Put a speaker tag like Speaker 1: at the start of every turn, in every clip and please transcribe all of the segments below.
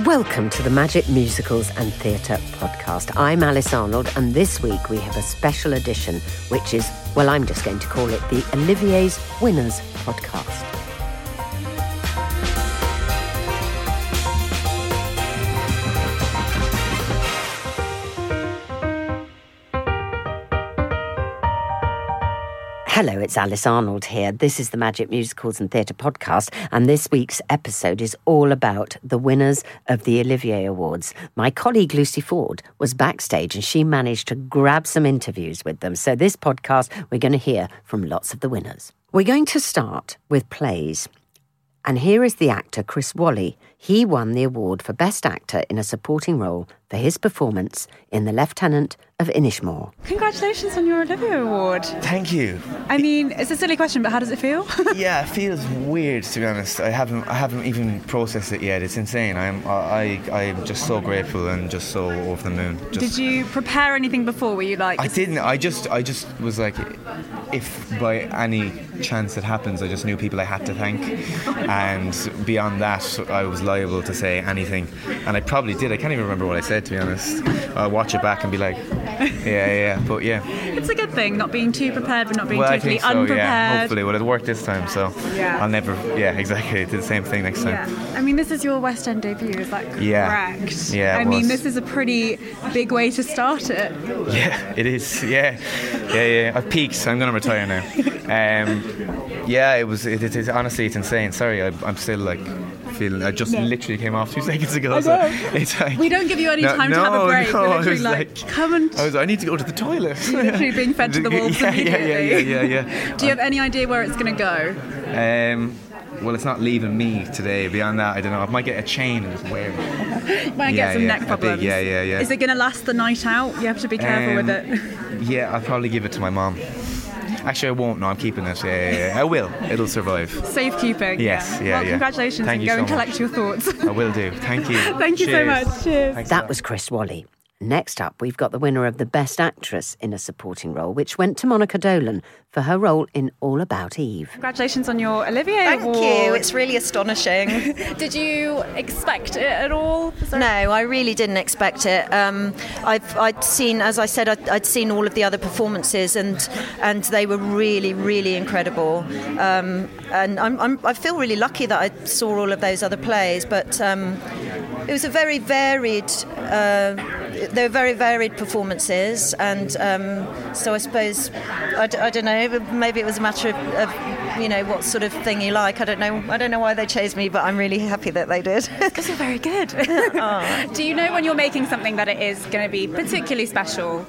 Speaker 1: Welcome to the Magic Musicals and Theatre podcast. I'm Alice Arnold, and this week we have a special edition, which is, well, I'm just going to call it the Olivier's Winners podcast. Hello, it's Alice Arnold here. This is the Magic Musicals and Theatre podcast, and this week's episode is all about the winners of the Olivier Awards. My colleague Lucy Ford was backstage and she managed to grab some interviews with them. So this podcast, we're going to hear from lots of the winners. We're going to start with plays. And here is the actor Chris Walley. He won the award for Best Actor in a Supporting Role for his performance in The Lieutenant of Inishmore.
Speaker 2: Congratulations on your Olivier Award.
Speaker 3: Thank you.
Speaker 2: I mean, it's a silly question, but how does it feel?
Speaker 3: Yeah, it feels weird, to be honest. I haven't even processed it yet. It's insane. I'm just so grateful and just so over the moon.
Speaker 2: Did you prepare anything before? Were you like?
Speaker 3: I didn't. I just was like, if by any chance it happens, I just knew people I had to thank, and beyond that, I was liable to say anything, and I probably did. I can't even remember what I said, to be honest. I'll watch it back and be like, but yeah. It's
Speaker 2: a good thing, not being too prepared, but not being
Speaker 3: totally
Speaker 2: I think so, unprepared.
Speaker 3: Yeah, hopefully. Well, it worked this time, so I'll never. Yeah, exactly. Do the same thing next time.
Speaker 2: Yeah. I mean, this is your West End debut, is that correct?
Speaker 3: Yeah.
Speaker 2: I mean, this is a pretty big way to start it.
Speaker 3: Yeah, it is. Yeah. I've peaked. I'm going to retire now. It is honestly, it's insane. Sorry, I'm still like feeling. I just literally came off 2 seconds ago. So it's like,
Speaker 2: we don't give you any time to have a break. We're literally like, come and.
Speaker 3: I need to go to the toilet.
Speaker 2: You're literally being fed to the wolves immediately.
Speaker 3: Yeah.
Speaker 2: Do you have any idea where it's going to go?
Speaker 3: Well, it's not leaving me today. Beyond that, I don't know. I might get a chain and just wear it.
Speaker 2: You might get some neck problems.
Speaker 3: Yeah.
Speaker 2: Is it going to last the night out? You have to be careful with it.
Speaker 3: Yeah, I'll probably give it to my mom. Actually, I won't. No, I'm keeping it. Yeah. I will. It'll survive.
Speaker 2: Safekeeping.
Speaker 3: Yes.
Speaker 2: Well, congratulations.
Speaker 3: Thank you
Speaker 2: and
Speaker 3: so
Speaker 2: collect
Speaker 3: much.
Speaker 2: your thoughts.
Speaker 3: I will do. Thank you.
Speaker 2: Thank you so much. Cheers.
Speaker 1: That was Chris Walley. Next up, we've got the winner of the Best Actress in a Supporting Role, which went to Monica Dolan for her role in All About Eve.
Speaker 2: Congratulations on your Olivier Award.
Speaker 4: Thank you. It's really astonishing.
Speaker 2: Did you expect it at all?
Speaker 4: No, I really didn't expect it. I'd seen, as I said, I'd seen all of the other performances, and they were really, really incredible. And I feel really lucky that I saw all of those other plays, but it was a very varied. They were very varied performances, and so I suppose I don't know. Maybe it was a matter of what sort of thing you like. I don't know why they chose me, but I'm really happy that they did.
Speaker 2: Because you're very good. Do you know when you're making something that it is going to be particularly special?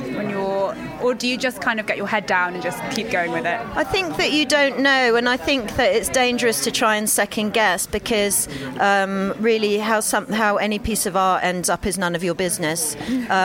Speaker 2: Or do you just kind of get your head down and just keep going with it?
Speaker 4: I think that you don't know, and I think that it's dangerous to try and second guess, because really how any piece of art ends up is none of your business.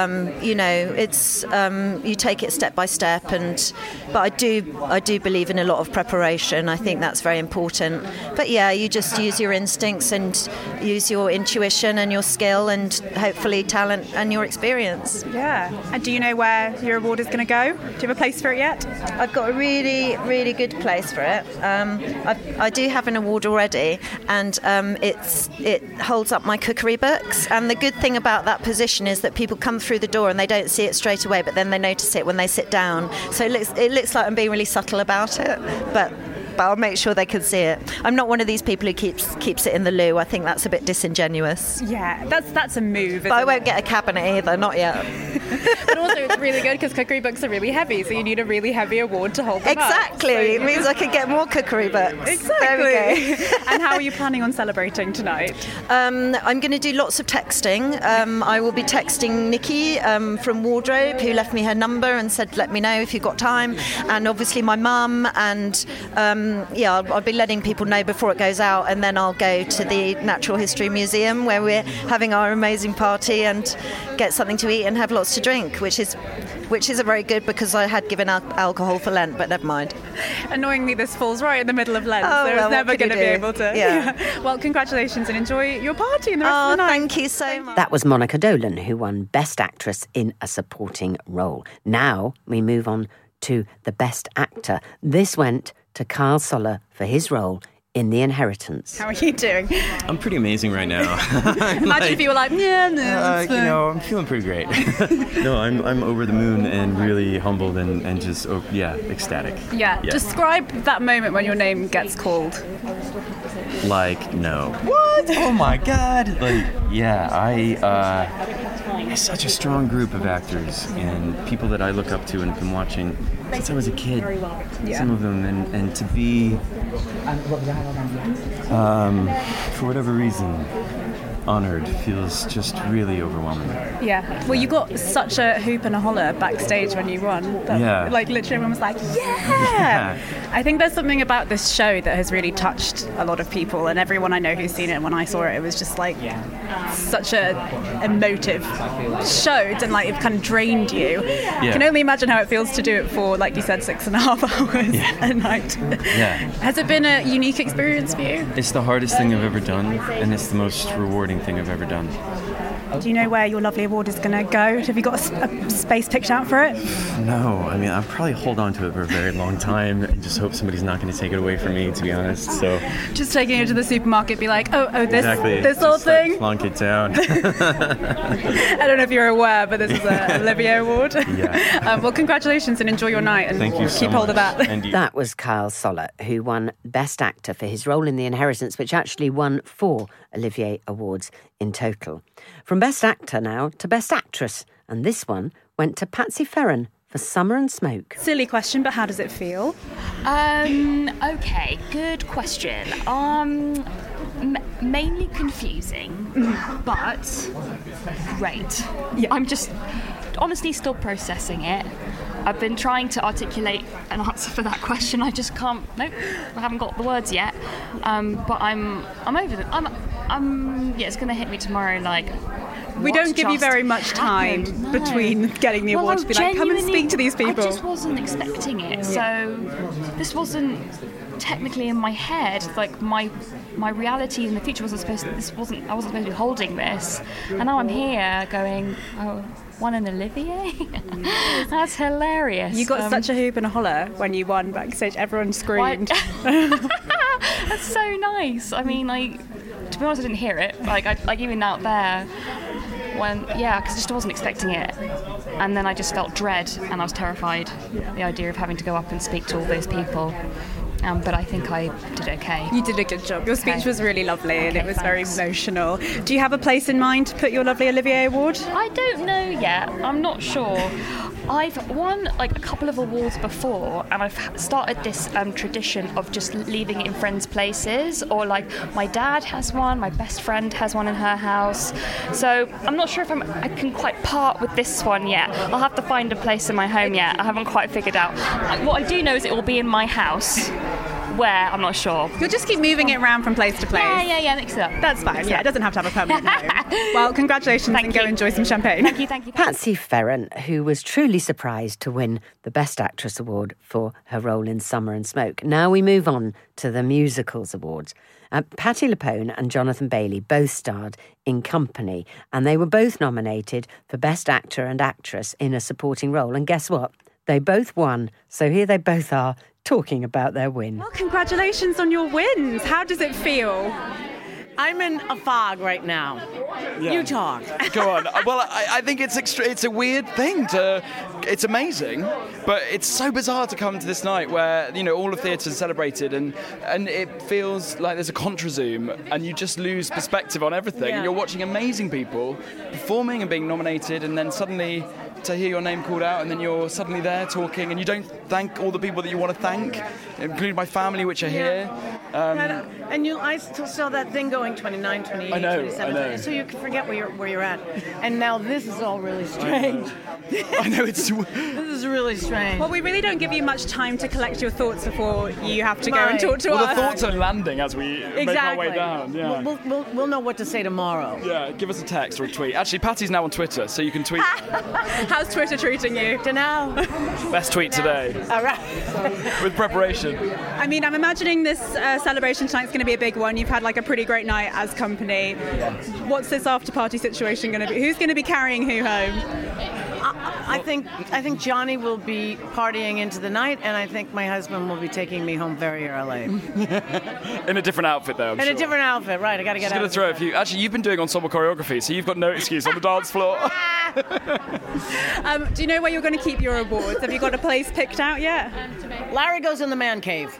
Speaker 4: It's you take it step by step, but I do believe in a lot of preparation. I think that's very important. But yeah, you just use your instincts and use your intuition and your skill and hopefully talent and your experience.
Speaker 2: Yeah. And do you know where your award is going to go? Do you have a place for it yet?
Speaker 4: I've got a really, really good place for it. I do have an award already, and it holds up my cookery books. And the good thing about that position is that people come through the door and they don't see it straight away, but then they notice it when they sit down. So it looks like I'm being really subtle about it, but I'll make sure they can see it. I'm not one of these people who keeps it in the loo. I think that's a bit disingenuous.
Speaker 2: Yeah, that's a move.
Speaker 4: But I won't get a cabinet either, not yet.
Speaker 2: But also it's really good because cookery books are really heavy, so you need a really heavy award to hold them
Speaker 4: Exactly.
Speaker 2: up. So
Speaker 4: it means I can get more cookery books.
Speaker 2: Exactly.
Speaker 4: There we go.
Speaker 2: And how are you planning on celebrating tonight?
Speaker 4: I'm going to do lots of texting. I will be texting Nikki from Wardrobe, who left me her number and said, let me know if you've got time. And obviously my mum, and I'll be letting people know before it goes out, and then I'll go to the Natural History Museum where we're having our amazing party and get something to eat and have lots to drink, which isn't very good because I had given up alcohol for Lent, but never mind.
Speaker 2: Annoyingly, this falls right in the middle of Lent, so
Speaker 4: well,
Speaker 2: it's never going to be able to.
Speaker 4: Yeah.
Speaker 2: Well, congratulations and enjoy your party and the rest of the night.
Speaker 4: Thank you so much.
Speaker 1: That was Monica Dolan, who won Best Actress in a Supporting Role. Now we move on to the Best Actor. This went to Carl Soller for his role in The Inheritance.
Speaker 2: How are you doing?
Speaker 5: I'm pretty amazing right now.
Speaker 2: Imagine if you were like,
Speaker 5: I'm feeling pretty great. No, I'm over the moon and really humbled and just, ecstatic.
Speaker 2: Yeah. Describe that moment when your name gets called.
Speaker 5: Like, no. What? Oh my God. It's such a strong group of actors and people that I look up to and have been watching since I was a kid.
Speaker 2: Yeah.
Speaker 5: Some of them, and to be, for whatever reason, honored feels just really overwhelming.
Speaker 2: Yeah. Well, you got such a hoop and a holler backstage when you won. Like, literally everyone was like, yeah! I think there's something about this show that has really touched a lot of people, and everyone I know who's seen it, when I saw it, it was just like such a emotive show, and like it kind of drained you. I can only imagine how it feels to do it for, like you said, 6.5 hours a night.
Speaker 5: Yeah.
Speaker 2: Has it been a unique experience for you?
Speaker 5: It's the hardest thing I've ever done, and it's the most rewarding thing I've ever done.
Speaker 2: Do you know where your lovely award is going to go? Have you got a space picked out for it?
Speaker 5: No, I mean, I'll probably hold on to it for a very long time and just hope somebody's not going to take it away from me, to be honest. So
Speaker 2: just taking it to the supermarket, be like, this
Speaker 5: exactly.
Speaker 2: This whole thing?
Speaker 5: Plonk it down.
Speaker 2: I don't know if you're aware, but this is an Olivier Award.
Speaker 5: Yeah.
Speaker 2: Well, congratulations and enjoy your night, and
Speaker 5: thank you so
Speaker 2: keep hold of that.
Speaker 1: That was Kyle Soller, who won Best Actor for his role in The Inheritance, which actually won 4 Olivier Awards in total. From Best Actor now to Best Actress, and this one went to Patsy Ferran for Summer and Smoke.
Speaker 2: Silly question, but how does it feel?
Speaker 6: Okay, good question. Mainly confusing, but great.
Speaker 2: Yeah.
Speaker 6: I'm just honestly still processing it. I've been trying to articulate an answer for that question. I just can't. Nope, I haven't got the words yet. But I'm over it. It's going to hit me tomorrow. Like,
Speaker 2: we don't give you very much time between getting the award to be like, come and speak to these people.
Speaker 6: I just wasn't expecting it. So this wasn't technically in my head. Like my reality in the future wasn't supposed to. I wasn't supposed to be holding this, and now I'm here going, oh. Won an Olivier? That's hilarious.
Speaker 2: You got such a hoop and a holler when you won backstage. Everyone screamed.
Speaker 6: That's so nice. I mean, to be honest, I didn't hear it. Even out there, because I just wasn't expecting it. And then I just felt dread, and I was terrified. The idea of having to go up and speak to all those people. But I think I did okay.
Speaker 2: You did a good job. Your speech was really lovely, and it was
Speaker 6: thanks.
Speaker 2: very emotional. Do you have a place in mind to put your lovely Olivier Award?
Speaker 6: I don't know yet. I'm not sure. I've won a couple of awards before, and I've started this tradition of just leaving it in friends' places, or my dad has one, my best friend has one in her house. So I'm not sure if I can quite part with this one yet. I'll have to find a place in my home yet. I haven't quite figured out. What I do know is it will be in my house. Where, I'm not sure.
Speaker 2: You'll just keep moving it around from place to place.
Speaker 6: Yeah, mix it up.
Speaker 2: That's fine. Yeah, it doesn't have to have a permanent home. Well, congratulations and go enjoy some champagne.
Speaker 6: Thank you.
Speaker 1: Patsy Ferran, who was truly surprised to win the Best Actress Award for her role in Summer and Smoke. Now we move on to the Musicals Awards. Patti LuPone and Jonathan Bailey both starred in Company, and they were both nominated for Best Actor and Actress in a supporting role. And guess what? They both won. So here they both are, talking about their win.
Speaker 2: Well, congratulations on your wins. How does it feel?
Speaker 7: I'm in a fog right now. Yeah. You talk.
Speaker 8: Go on. Well, I think it's a weird thing it's amazing, but it's so bizarre to come to this night where, all of theatre's celebrated and it feels like there's a contra-zoom and you just lose perspective on everything.
Speaker 7: Yeah.
Speaker 8: And you're watching amazing people performing and being nominated, and then suddenly to hear your name called out, and then you're suddenly there talking, and you don't thank all the people that you want to thank, including my family, which are here.
Speaker 7: I still saw that thing going 29, 28,
Speaker 8: I know,
Speaker 7: 27, so you can forget where you're at. And now this is all really strange.
Speaker 8: I know, this
Speaker 7: is really strange.
Speaker 2: Well, we really don't give you much time to collect your thoughts before you have to go and talk to us.
Speaker 8: Well, the thoughts are landing as we make our way down. Yeah.
Speaker 7: We'll know what to say tomorrow.
Speaker 8: Yeah, give us a text or a tweet. Actually, Patty's now on Twitter, so you can tweet.
Speaker 2: How's Twitter treating you?
Speaker 7: Dunno.
Speaker 8: Best tweet today.
Speaker 7: All right.
Speaker 8: With preparation.
Speaker 2: I mean, I'm imagining this celebration tonight's going to be a big one. You've had a pretty great night as Company. What's this after party situation going to be? Who's going to be carrying who home?
Speaker 7: I think Johnny will be partying into the night, and I think my husband will be taking me home very early.
Speaker 8: In a different outfit, though, I'm sure.
Speaker 7: In a different outfit, right. I got to get out.
Speaker 8: Just going to throw a few... Actually, you've been doing ensemble choreography, so you've got no excuse on the dance floor.
Speaker 2: Do you know where you're going to keep your awards? Have you got a place picked out yet?
Speaker 7: Larry goes in the man cave.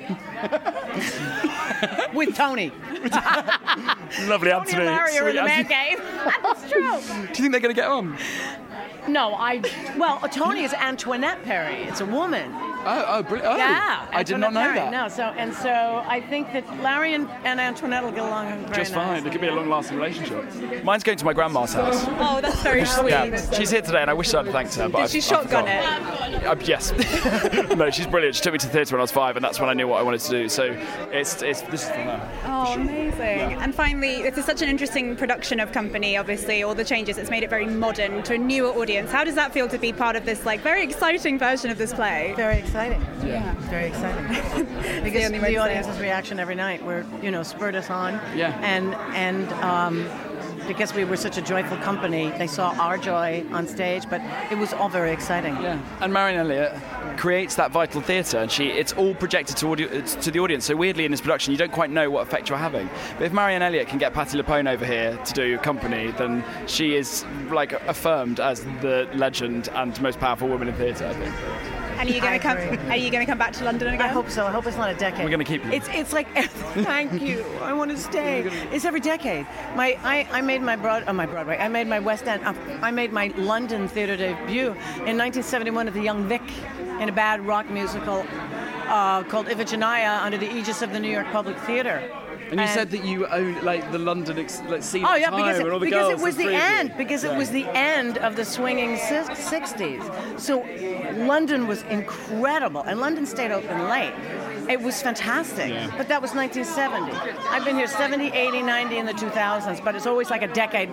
Speaker 7: With Tony.
Speaker 8: Lovely, Anthony.
Speaker 7: Tony and Larry are in the man cave. That's true.
Speaker 8: Do you think they're going to get on?
Speaker 7: No, well, Tony is Antoinette Perry. It's a woman.
Speaker 8: Oh, brilliant. Oh,
Speaker 7: yeah.
Speaker 8: I did not know
Speaker 7: Perry.
Speaker 8: that.
Speaker 7: No, so I think that Larry and Antoinette will get along very
Speaker 8: just fine.
Speaker 7: nice.
Speaker 8: It could be a long-lasting relationship. Mine's going to my grandma's house.
Speaker 2: Oh, that's very sweet.
Speaker 8: Yeah, she's here today, and I wish I'd thanked her. But
Speaker 2: Did she shotgun it?
Speaker 8: Yes. No, she's brilliant. She took me to the theatre when I was 5, and that's when I knew what I wanted to do. So this is from her.
Speaker 2: Oh, amazing. Yeah. And finally, this is such an interesting production of Company, obviously, all the changes. It's made it very modern to a newer audience. How does that feel to be part of this very exciting version of this play?
Speaker 7: Very exciting.
Speaker 2: Yeah.
Speaker 7: Very exciting. Because the audience's reaction every night spurred us on.
Speaker 8: Yeah.
Speaker 7: And because we were such a joyful company, they saw our joy on stage, but it was all very exciting.
Speaker 8: Yeah. And Marianne Elliott creates that vital theatre, and it's all projected to the audience. So weirdly, in this production, you don't quite know what effect you're having. But if Marianne Elliott can get Patti LuPone over here to do Company, then she is affirmed as the legend and most powerful woman in theatre, I think.
Speaker 2: And are you going to come back to London again?
Speaker 7: I hope so. I hope it's not a decade.
Speaker 8: We're going to keep you.
Speaker 7: It's like, thank you. I want to stay. It's every decade. I made my Broadway. I made my West End. I made my London theatre debut in 1971 at the Young Vic in a bad rock musical called Iphigenia under the aegis of the New York Public Theatre.
Speaker 8: And you said that you owned the London scene
Speaker 7: at
Speaker 8: the time
Speaker 7: because
Speaker 8: and all the girls.
Speaker 7: It was the end. Because it was the end of the swinging 60s. So London was incredible, and London stayed open late. It was fantastic, but that was 1970. I've been here 70, 80, 90 in the 2000s, but it's always like a decade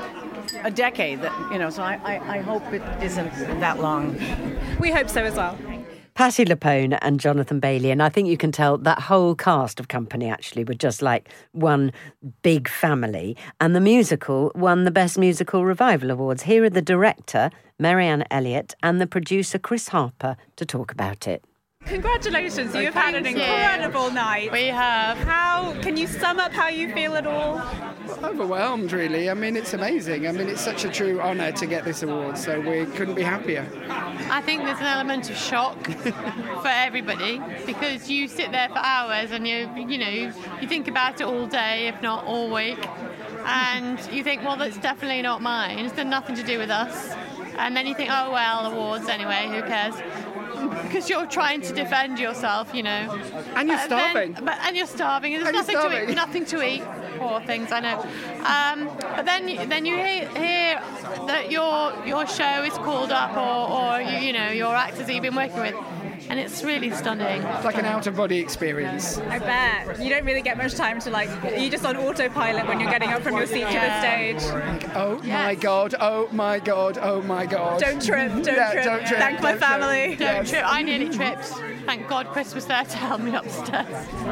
Speaker 7: that, so I hope it isn't that long.
Speaker 2: We hope so as well.
Speaker 1: Patti LuPone and Jonathan Bailey, and I think you can tell that whole cast of Company actually were just like one big family, and the musical won the Best Musical Revival Awards. Here are the director, Marianne Elliott, and the producer, Chris Harper, to talk about it.
Speaker 2: Congratulations, you've had an incredible night.
Speaker 9: We have.
Speaker 2: How can you sum up how you feel at all?
Speaker 9: Overwhelmed, really. I mean, it's amazing. I mean, it's such a true honour to get this award, so we couldn't be happier.
Speaker 10: I think there's an element of shock for everybody, because you sit there for hours and you think about it all day, if not all week, and you think, well, that's definitely not mine. It's got nothing to do with us. And then you think, oh well, awards anyway, who cares? Because you're trying to defend yourself,
Speaker 9: And you're starving.
Speaker 10: And you're starving. And there's nothing to eat. Poor things, I know. But then you hear that your show is called up, or your actors that you've been working with. And it's really stunning.
Speaker 9: It's like an out-of-body experience.
Speaker 2: I bet. You don't really get much time to you're just on autopilot when you're getting up from your seat to the stage.
Speaker 9: My God, oh my God, oh my God.
Speaker 2: Don't trip. Thank my family.
Speaker 10: Don't trip. I nearly tripped. Thank God Chris was there to help me upstairs.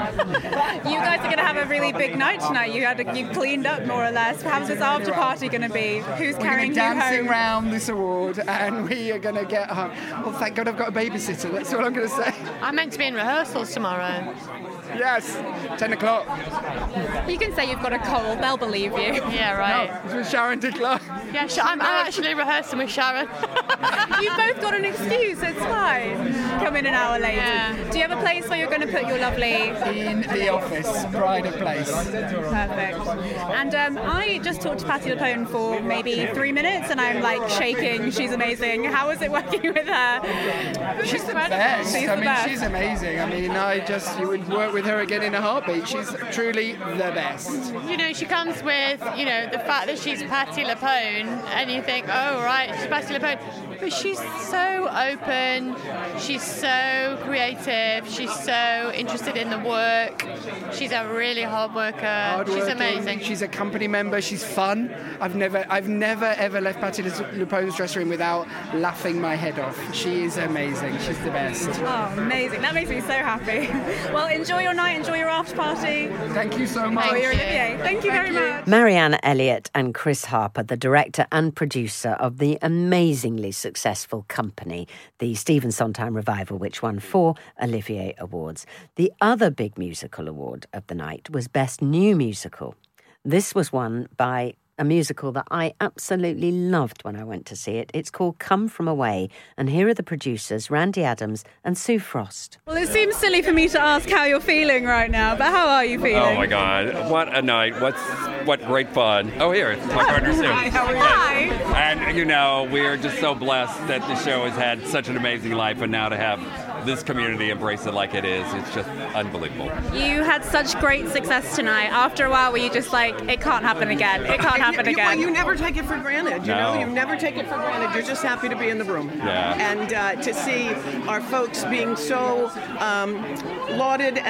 Speaker 2: You guys are going to have a really big night tonight. You cleaned up more or less. How's this after party going to be? Who's carrying you home?
Speaker 9: We're dancing around this award, and we are going to get home. Well, thank God I've got a babysitter. That's all I'm going to say.
Speaker 10: I'm meant to be in rehearsals tomorrow.
Speaker 9: Yes, 10 o'clock.
Speaker 2: You can say you've got a cold, they'll believe you.
Speaker 10: Yeah, right.
Speaker 9: No, it's with Sharon Dickler.
Speaker 10: Yeah, I'm actually rehearsing with Sharon.
Speaker 2: You've both got an excuse, it's fine. Come in an hour later.
Speaker 10: Yeah.
Speaker 2: Do you have a place where you're going to put your lovely...
Speaker 9: In the office, pride of place.
Speaker 2: Perfect. And I just talked to Patti LuPone for maybe 3 minutes, and I'm shaking. She's amazing. How is it working with her?
Speaker 9: She's the best. She's amazing. I mean, you would work with her again in a heartbeat. She's truly the best.
Speaker 10: She comes with, the fact that she's Patti LuPone, and you think, oh, right, she's Patti LuPone. But she's so open, she's so creative, she's so interested in the work. She's a really hard worker. She's amazing.
Speaker 9: She's a company member. She's fun. I've never ever left Patti LuPone's dressing room without laughing my head off. She is amazing. She's the best.
Speaker 2: Oh, amazing. That makes me so happy. Well, enjoy your night. Enjoy your after party.
Speaker 9: Thank you so much.
Speaker 2: Enjoy your Olivier. Thank you very much.
Speaker 1: Marianne Elliott and Chris Harper, the director and producer of the amazingly successful successful Company, the Stephen Sondheim revival, which won 4 Olivier Awards. The other big musical award of the night was Best New Musical. This was won by a musical that I absolutely loved when I went to see it. It's called Come From Away, and here are the producers, Randy Adams and Sue Frost.
Speaker 2: Well, it seems silly for me to ask how you're feeling right now, but how are you feeling?
Speaker 11: Oh my God, what a night. What great fun. Oh, here, it's my partner Sue.
Speaker 2: Hi, how are you? Hi.
Speaker 11: And, we're just so blessed that the show has had such an amazing life, and now to have this community embrace it like it is, it's just unbelievable.
Speaker 2: You had such great success tonight. After a while, were you just like, it can't happen again, it can't happen again?
Speaker 7: Well, you never take it for granted, you know? You never take it for granted. You're just happy to be in the room.
Speaker 11: Yeah.
Speaker 7: And to see our folks being so lauded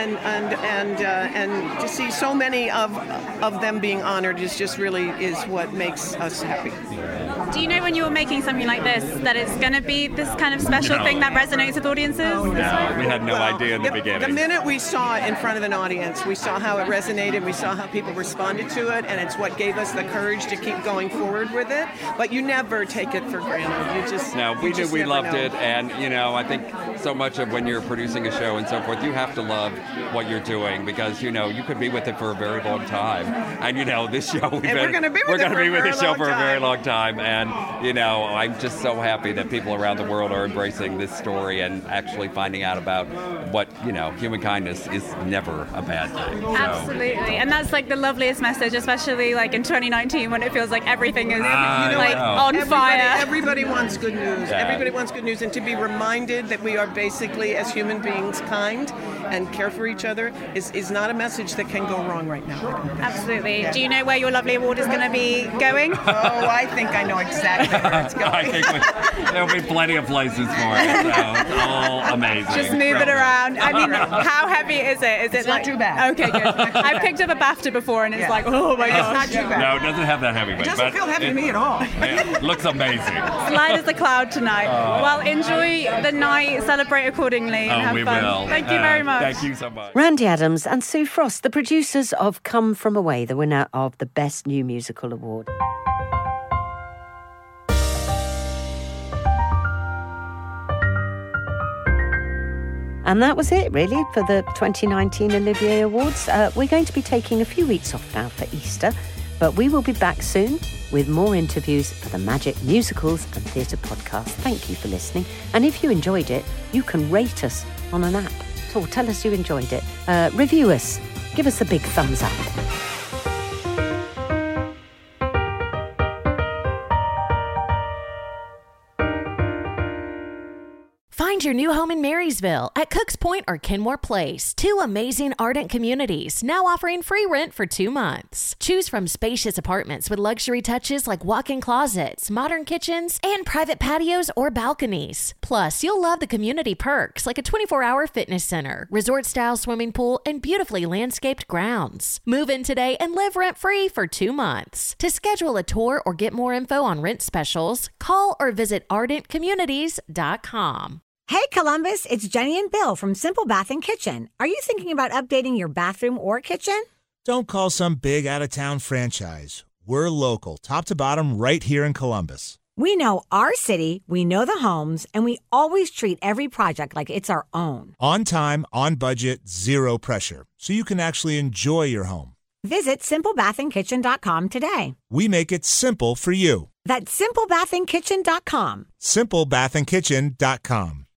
Speaker 7: and to see so many of them being honored is just really is what makes us happy.
Speaker 2: Do you know when you were making something like this that it's going to be this kind of special thing that resonates with audiences?
Speaker 11: No, we had no idea in the beginning.
Speaker 7: The minute we saw it in front of an audience, we saw how it resonated, we saw how people responded to it, and it's what gave us the courage to keep going forward with it. But you never take it for granted. You just
Speaker 11: we knew we loved it, and I think so much of when you're producing a show and so forth, you have to love what you're doing because you could be with it for a very long time, and this show
Speaker 7: we're going to be with
Speaker 11: this show for a very long time, and I'm just so happy that people around the world are embracing this story and actually finding out about what human kindness is never a bad thing.
Speaker 2: Absolutely, and that's like the loveliest message, especially like in 2019 when it feels like everything is on fire.
Speaker 7: Everybody wants good news.
Speaker 11: Yeah.
Speaker 7: Everybody wants good news, and to be reminded that we are basically, as human beings, kind and care for each other is not a message that can go wrong right now.
Speaker 2: Absolutely. Yeah. Do you know where your lovely award is going to be going?
Speaker 7: I think I know exactly where it's going.
Speaker 11: I think there'll be plenty of places for it. So it's all amazing.
Speaker 2: Just move it around. I mean, how heavy is it?
Speaker 7: It's not too bad.
Speaker 2: Okay, good. I've picked up a BAFTA before, and it's like, oh my gosh.
Speaker 7: It's not too bad.
Speaker 11: No, it doesn't have that heavy weight.
Speaker 7: It doesn't feel heavy to me at all.
Speaker 11: It looks amazing.
Speaker 2: Light as a cloud tonight. Well, enjoy the night, celebrate accordingly, and have
Speaker 11: we
Speaker 2: fun.
Speaker 11: Will.
Speaker 2: Thank you very much.
Speaker 11: Thank you so much.
Speaker 1: Randy Adams and Sue Frost, the producers of Come From Away, the winner of the Best New Musical Award. And that was it, really, for the 2019 Olivier Awards. We're going to be taking a few weeks off now for Easter, but we will be back soon with more interviews for the Magic Musicals and Theatre podcast. Thank you for listening. And if you enjoyed it, you can rate us on an app. So tell us you enjoyed it. Review us. Give us a big thumbs up.
Speaker 12: Find your new home in Marysville at Cooks Point or Kenmore Place. 2 amazing Ardent communities now offering free rent for 2 months. Choose from spacious apartments with luxury touches like walk-in closets, modern kitchens, and private patios or balconies. Plus, you'll love the community perks like a 24-hour fitness center, resort-style swimming pool, and beautifully landscaped grounds. Move in today and live rent-free for 2 months. To schedule a tour or get more info on rent specials, call or visit ardentcommunities.com.
Speaker 13: Hey Columbus, it's Jenny and Bill from Simple Bath and Kitchen. Are you thinking about updating your bathroom or kitchen?
Speaker 14: Don't call some big out-of-town franchise. We're local, top to bottom, right here in Columbus.
Speaker 13: We know our city, we know the homes, and we always treat every project like it's our own.
Speaker 14: On time, on budget, zero pressure, so you can actually enjoy your home.
Speaker 13: Visit SimpleBathAndKitchen.com today.
Speaker 14: We make it simple for you.
Speaker 13: That's SimpleBathAndKitchen.com.
Speaker 14: SimpleBathAndKitchen.com.